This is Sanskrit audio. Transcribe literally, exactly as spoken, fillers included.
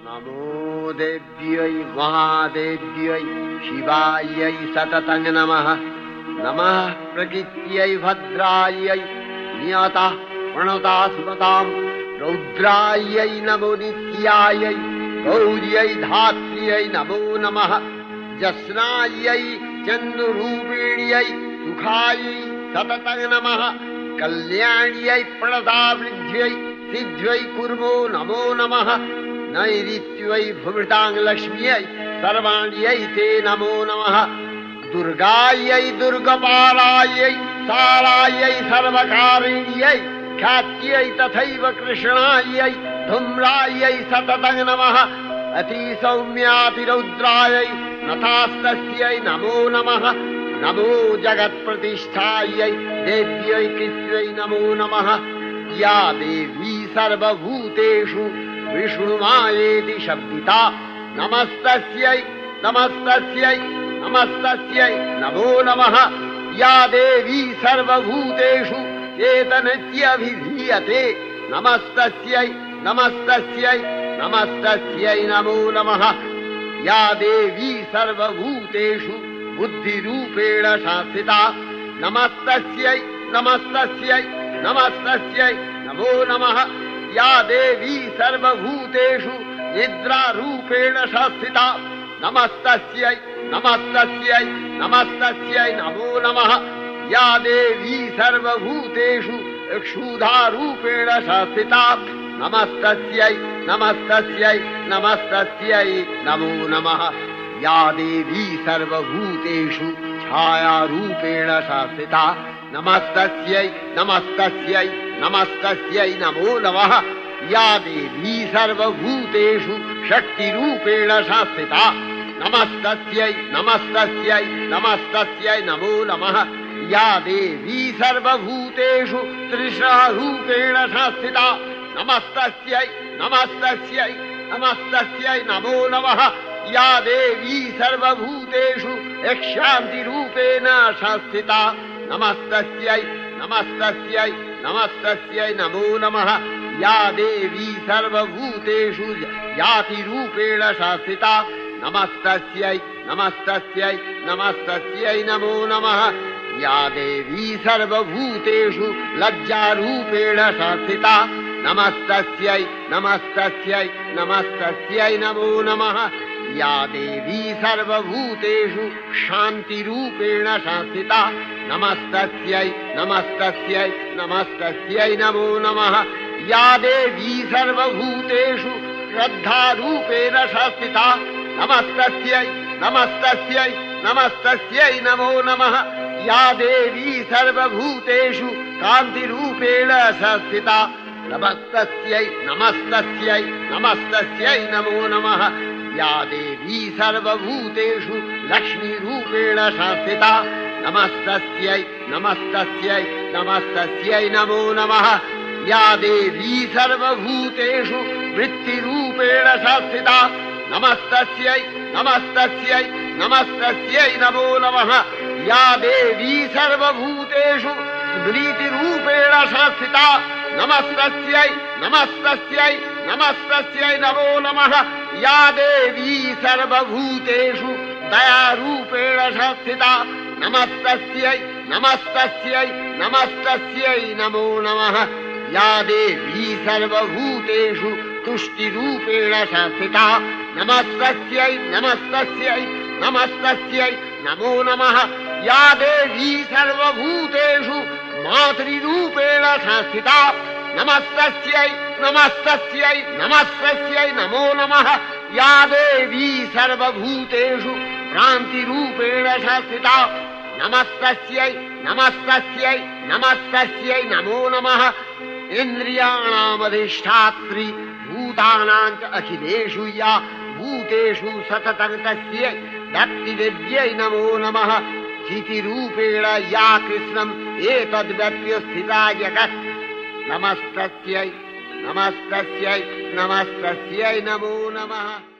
नमो देव्यै महादेव्यै शिवायै सततं नमः। नमः प्रकृत्यै भद्रायै नियता प्रणता स्मतां रौद्रायै नमो नित्यायै गौर्यै धात्र्यै नमो नमः। जस्नायै चन्द्ररूपिण्यै सुखायै सततं नमः। कल्याण्यै प्रणतावृद्ध्यै सिद्ध्यै कुर्मो नमो नमः। नैऋत्यै भूमृतां लक्ष्म्यै सर्वाण्यै ते नमो नमः। दुर्गायै दुर्गपालायै सारायै सर्वकारिण्यै ख्यात्यै तथैव कृष्णायै धूम्रायै सततं नमः। अतिसौम्यातिरौद्रायै नतास्तस्यै नमो नमः। नमो जगत्प्रतिष्ठायै देव्यै कृत्यै नमो नमः। या देवी सर्वभूतेषु विष्णुमायेति शब्दिता नमस्तस्यै नमस्तस्यै नमस्तस्यै नमो नमः। या देवी सर्वभूतेषु चेतनत्यभिधीयते नमस्तस्यै नमस्तस्यै नमस्तस्यै नमो नमः। या देवी सर्वभूतेषु बुद्धिरूपेण संस्थिता नमस्तस्यै नमस्तस्यै नमस्तस्यै नमो नमः। या देवी सर्वभूतेषु निद्रारूपेण संस्थिता नमस्तस्यै नमस्तस्यै नमस्तस्यै नमो नमः। या देवी सर्वभूतेषु क्षुधारूपेण संस्थिता नमस्तस्यै नमस्तस्यै नमस्तस्यै नमो नमः। या देवी सर्वभूतेषु छायारूपेण संस्थिता नमस्तस्यै नमस्तस्यै नमस्तस्यै नमो नमः। या देवी सर्वभूतेषु शक्तिरूपेण संस्थिता नमस्तस्यै नमस्तस्यै नमस्तस्यै नमो नमः। या देवी सर्वभूतेषु तृष्णारूपेण संस्थिता नमस्तस्यै नमस्तस्यै नमस्तस्यै नमो नमः। या देवी सर्वभूतेषु शान्तिरूपेण संस्थिता नमस्तस्यै नमस्तस्यै नमस्तस्यै नमो नमः। या देवी सर्वभूतेषु जातिरूपेण संस्थिता नमस्तस्यै नमस्तस्यै नमस्तस्यै नमो नमः। या देवी सर्वभूतेषु लज्जारूपेण संस्थिता नमस्तस्यै नमस्तस्यै नमस्तस्यै नमो नमः। या देवी सर्वभूतेषु शान्तिरूपेण संस्थिता नमस्तस्यै नमस्तस्यै नमस्तस्यै नमो नमः। या देवी सर्वभूतेषु श्रद्धारूपेण संस्थिता नमस्तस्यै नमस्तस्यै नमस्तस्यै नमो नमः। या देवी सर्वभूतेषु कान्तिरूपेण संस्थिता नमस्तस्यै नमस्तस्यै नमस्तस्यै नमो नमः। या देवी सर्वभूतेषु लक्ष्मीरूपेण संस्थिता नमस्तस्यै नमस्तस्यै नमस्तस्यै नमो नमः। या देवी सर्वभूतेषु वृत्तिरूपेण संस्थिता नमस्तस्यै नमस्तस्यै नमस्तस्यै नमो नमः। या देवी सर्वभूतेषु स्मृतिरूपेण संस्थिता नमस्तस्यै नमस्तस्यै नमस्तस्यै नमो नमः। या देवी सर्वभूतेषु दयारूपेण संस्थिता नमस्तस्यै नमस्तस्यै नमस्तस्यै नमो नमः। या देवी सर्वभूतेषु तुष्टिरूपेण संस्थिता नमस्तस्यै नमस्तस्यै नमस्तस्यै नमो नमः। या देवी सर्वभूतेषु मातृरूपेण संस्थिता नमस्तस्यै नमस्तस्यै नमस्तस्यै नमो नमः। या देवी सर्वभूतेषु भ्रान्तिरूपेण संस्थिता नमस्तस्यै नमस्तस्यै नमस्तस्यै नमो नमः। इन्द्रियाणामधिष्ठात्री भूतानां च अखिलेषु या भूतेषु सततं तस्यै दत्तिदेव्यै नमो नमः। चितिरूपेण या कृष्णम् एतद्व्यप्य स्थिता जगत् नमस्तस्यै नमस्तस्यै नमस्तस्यै नमो नमः।